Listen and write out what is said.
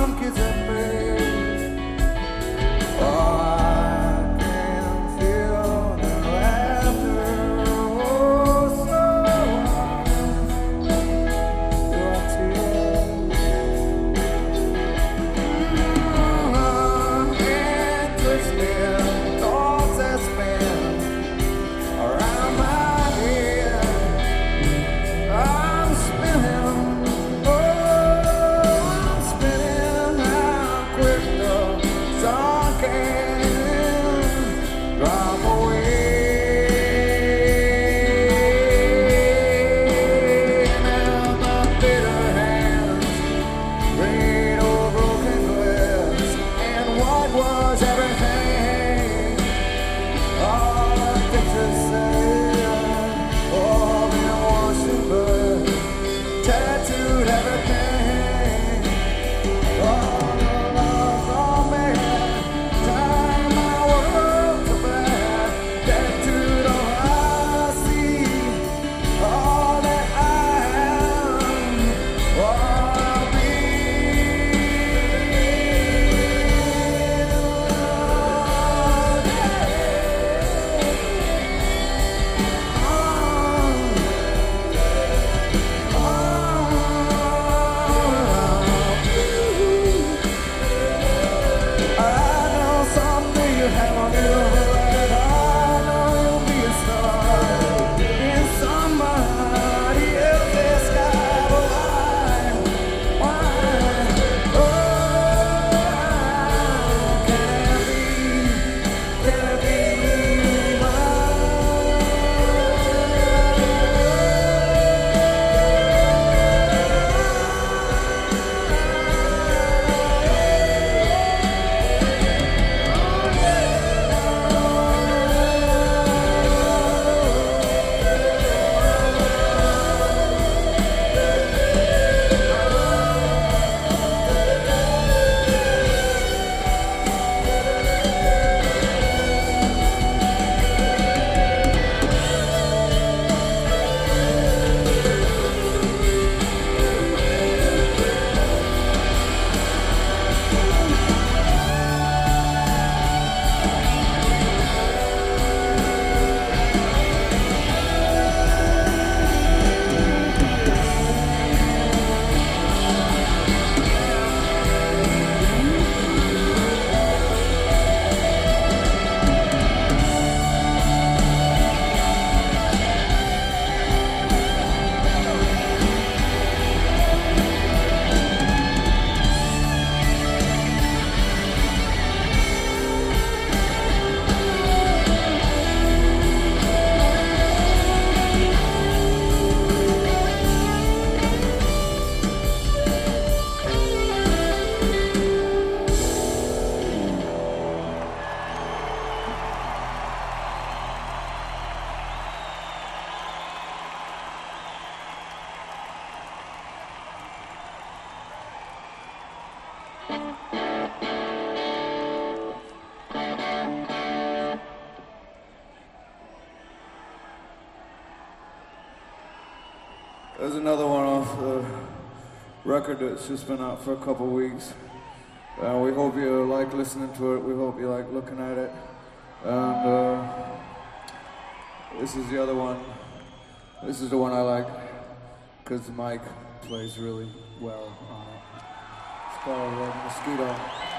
some kids at face. Oh, I can feel the laughter. Oh, so your tears. And twisted thoughts that spin around my head. I'm spinning, oh, I'm spinning. How quick the sun can drop away. Now my bitter hands laid over broken glass, and what was everything? All the pictures say, all been washed in blood, tattooed everything. All the love on me, time my world to black, tattooed all I see, all that I am, all I'll be. I know someday you'll have a beautiful life. I know you'll be a star in somebody else's sky. But why? Oh, can it be mine? There's another one off the record that's just been out for a couple weeks. We hope you like listening to it. We hope you like looking at it. And this is the other one. This is the one I like because Mike plays really well on it. It's called Mosquito.